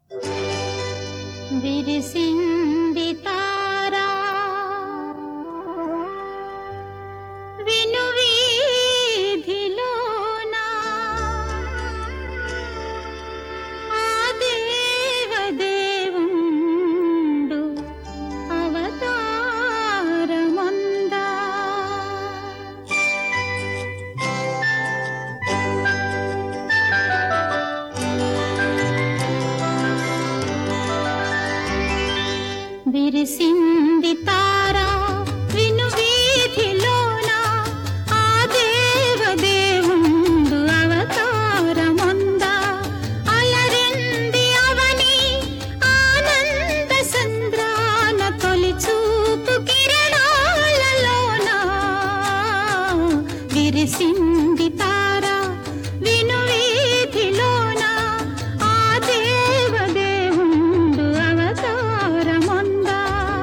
విరిసింది తారా విను వీధిలోనా ఆ దేవదేవుండు అవతారమందా విరిసింది తారా విను వీధిలోన ఆ దేవదేవుండు అవతారమందా అలరింది అవని ఆనంద సంద్రాన తొలి చూపు కిరణాలలోన విరిసింది తారా విను వీధిలోన ఆ దేవదేవుండు అవతారమందా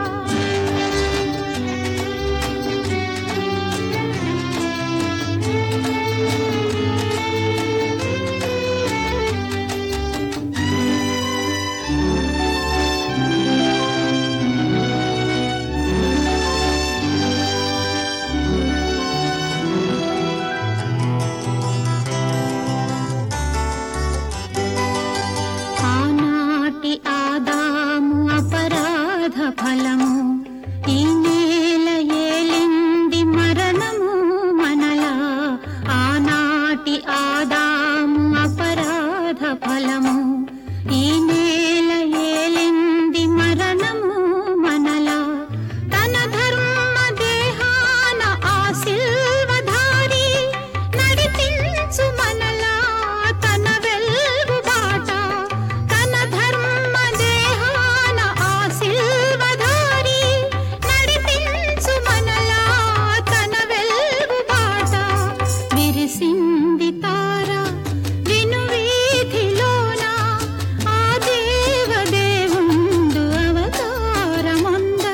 ఆనాటి ఆదాము అపరాధ ఫలము ఈ నేల ఏలింది మరణము మనలా ఆనాటి ఆదాము అపరాధ ఫలము ఈ నేల ఏలింది మరణము మనలా తన ధర్మ దేహాన ఆ సిల్వధారి నడిపించు మనలా తన వెల్గు బాట తన ధర్మ దేహాన ఆ సిల్వధారి నడిపించు మనలా తన వెల్గు బాట విరిసింది తారా విను వీధిలోన ఆ దేవదేవుండు అవతారమందా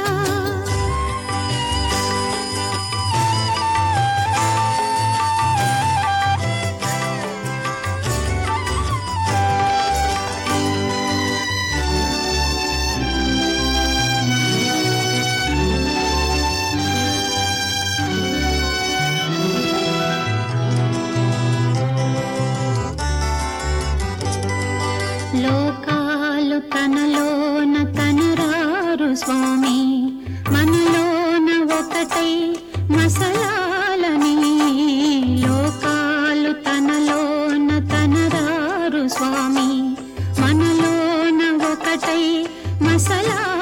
లోకాలు తనలోన తనరారు స్వామి మనలోన ఒకటై మసలాలని లోకాలు తనలోన తనరారు స్వామి మనలోన ఒకటై మసలా